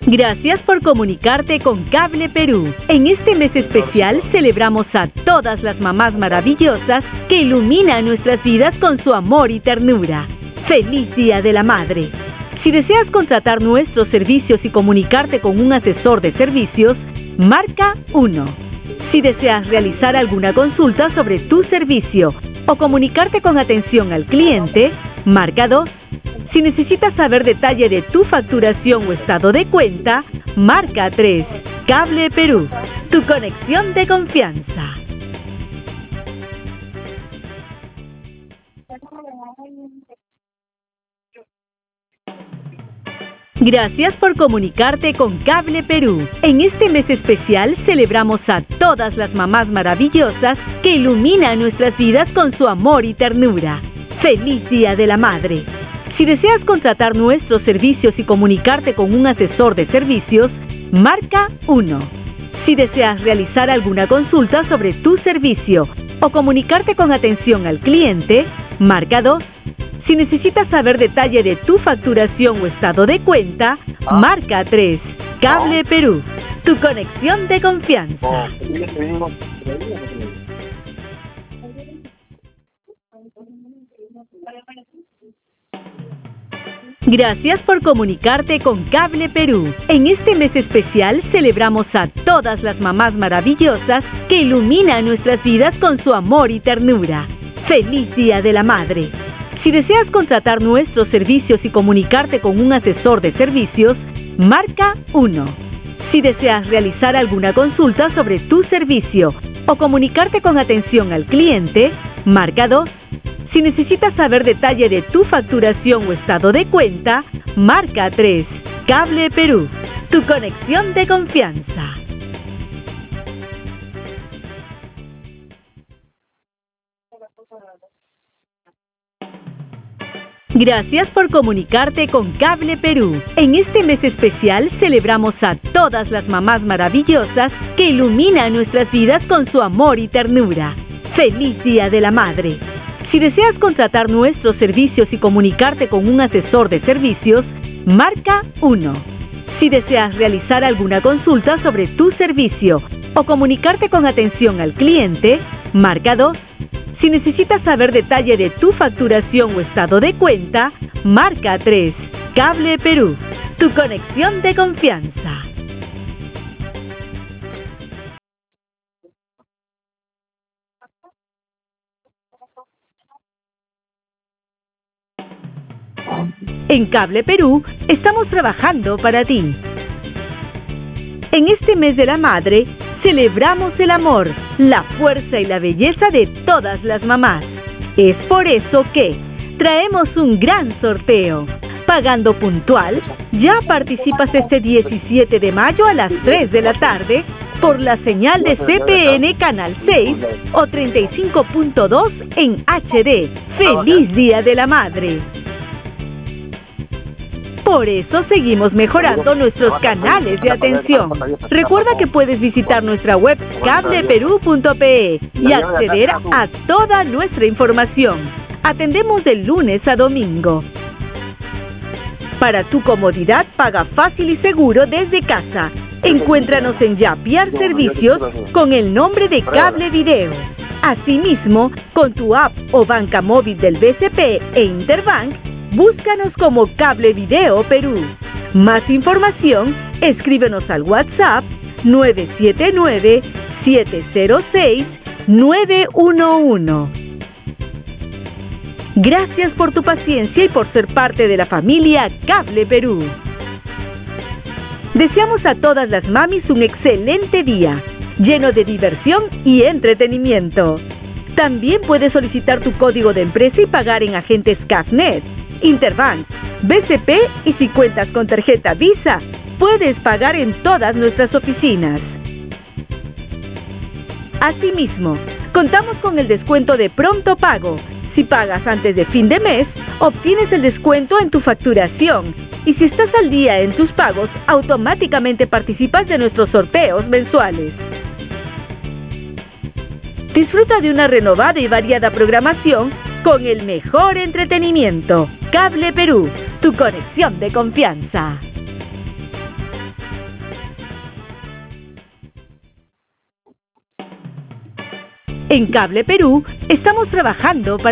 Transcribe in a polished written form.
Gracias por comunicarte con Cable Perú. En este mes especial celebramos a todas las mamás maravillosas que iluminan nuestras vidas con su amor y ternura. ¡Feliz Día de la Madre! Si deseas contratar nuestros servicios y comunicarte con un asesor de servicios, marca 1. Si deseas realizar alguna consulta sobre tu servicio o comunicarte con atención al cliente, marca 2. Si necesitas saber detalle de tu facturación o estado de cuenta, marca 3. Cable Perú, tu conexión de confianza. Gracias por comunicarte con Cable Perú. En este mes especial celebramos a todas las mamás maravillosas que iluminan nuestras vidas con su amor y ternura. ¡Feliz Día de la Madre! Si deseas contratar nuestros servicios y comunicarte con un asesor de servicios, marca 1. Si deseas realizar alguna consulta sobre tu servicio o comunicarte con atención al cliente, marca 2. Si necesitas saber detalle de tu facturación o estado de cuenta, marca 3. Cable Perú, tu conexión de confianza. Gracias por comunicarte con Cable Perú. En este mes especial celebramos a todas las mamás maravillosas que iluminan nuestras vidas con su amor y ternura. ¡Feliz Día de la Madre! Si deseas contratar nuestros servicios y comunicarte con un asesor de servicios, marca 1. Si deseas realizar alguna consulta sobre tu servicio o comunicarte con atención al cliente, marca 2. Si necesitas saber detalle de tu facturación o estado de cuenta, marca 3. Cable Perú, tu conexión de confianza. Gracias por comunicarte con Cable Perú. En este mes especial celebramos a todas las mamás maravillosas que iluminan nuestras vidas con su amor y ternura. ¡Feliz Día de la Madre! Si deseas contratar nuestros servicios y comunicarte con un asesor de servicios, marca 1. Si deseas realizar alguna consulta sobre tu servicio o comunicarte con atención al cliente, marca 2. Si necesitas saber detalle de tu facturación o estado de cuenta, marca 3. Cable Perú, tu conexión de confianza. En Cable Perú estamos trabajando para ti. En este mes de la Madre, celebramos el amor, la fuerza y la belleza de todas las mamás. Es por eso que traemos un gran sorteo. Pagando puntual, ya participas este 17 de mayo a las 3 de la tarde por la señal de CPN Canal 6 o 35.2 en HD. ¡Feliz Día de la Madre! Por eso seguimos mejorando nuestros canales de atención. Recuerda que puedes visitar nuestra web cableperú.pe y acceder a toda nuestra información. Atendemos de lunes a domingo. Para tu comodidad, paga fácil y seguro desde casa. Encuéntranos en Yapiar Servicios con el nombre de Cable Video. Asimismo, con tu app o banca móvil del BCP e Interbank, búscanos como Cable Video Perú. Más información, escríbenos al WhatsApp 979-706-911. Gracias por tu paciencia y por ser parte de la familia Cable Perú. Deseamos a todas las mamis un excelente día, lleno de diversión y entretenimiento. También puedes solicitar tu código de empresa y pagar en agentes Cafnet, Interbank, BCP y si cuentas con tarjeta Visa, puedes pagar en todas nuestras oficinas. Asimismo, contamos con el descuento de pronto pago. Si pagas antes de fin de mes, obtienes el descuento en tu facturación. Y si estás al día en tus pagos, automáticamente participas de nuestros sorteos mensuales. Disfruta de una renovada y variada programación con el mejor entretenimiento. Cable Perú, tu conexión de confianza. En Cable Perú estamos trabajando para